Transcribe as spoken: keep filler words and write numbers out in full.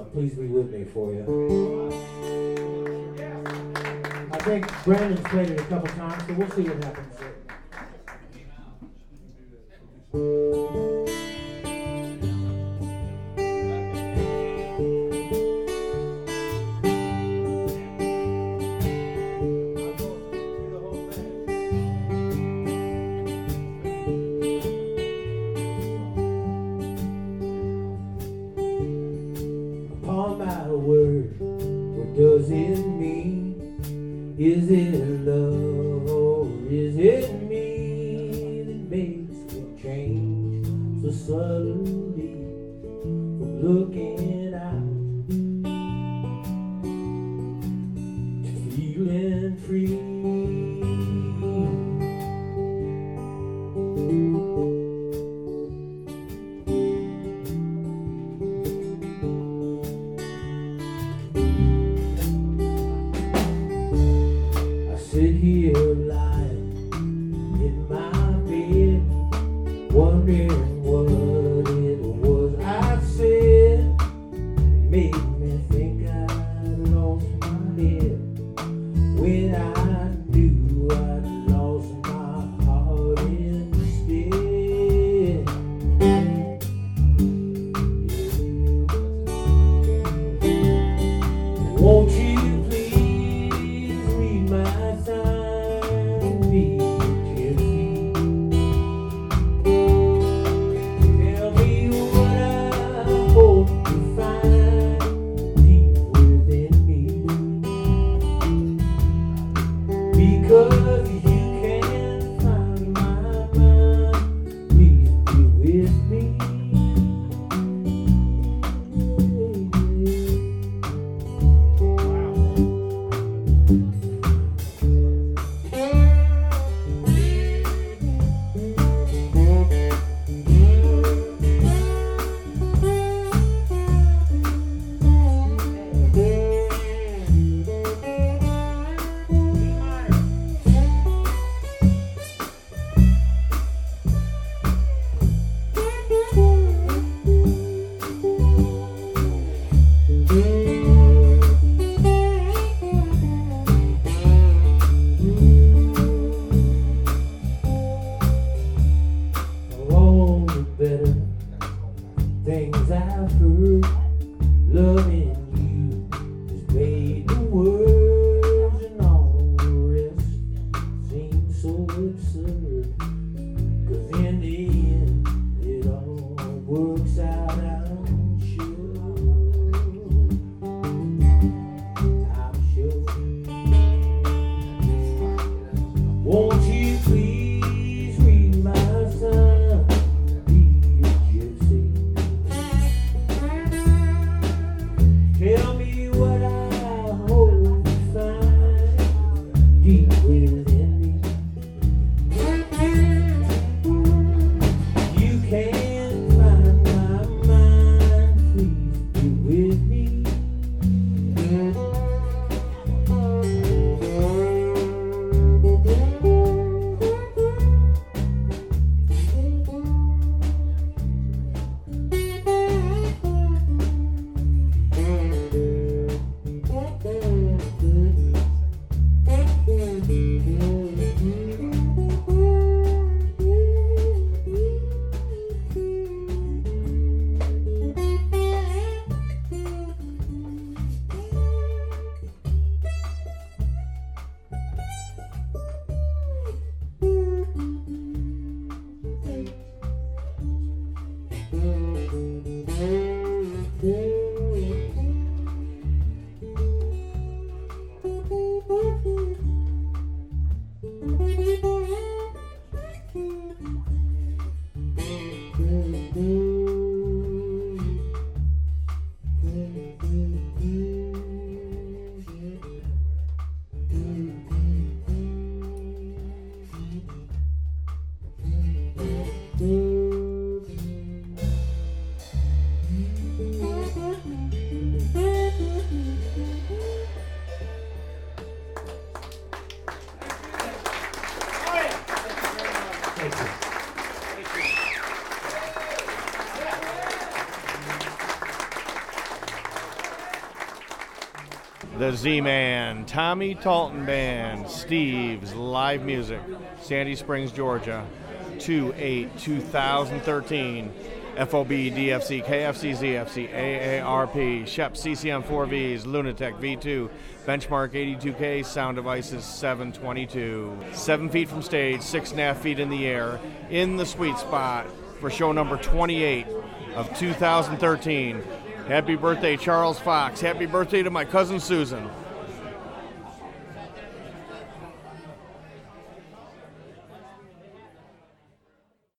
Please Be With Me for you. I think Brandon's played it a couple times, so we'll see what happens. Upon my word, what does it mean? Is it love or is it me that makes it change so subtly from looking out to feeling free? Sit here lying in my bed, wondering what it was I said. Made me think I lost my head when I knew I'd lost my heart instead. Won't you please read my because you can't find my mind, please be with me. All the better things I've heard, loving you has made the words and all the rest seem so absurd. 'Cause in the end it all works out, I'm sure. I'm sure. Won't you please read my sign? Be a gypsy. Tell me what I hope to find deep within me. You can't find my mind, please be with me. The Z-Man, Tommy Talton Band, Steve's live music, Sandy Springs, Georgia, two eight two thousand thirteen. F O B, D F C, K F C, Z F C, A A R P, Shep, C C M four Vs, Lunatech V two, Benchmark eighty-two K, Sound Devices seven twenty-two. Seven feet from stage, six and a half feet in the air, in the sweet spot for show number twenty-eight of two thousand thirteen. Happy birthday, Charles Fox. Happy birthday to my cousin Susan.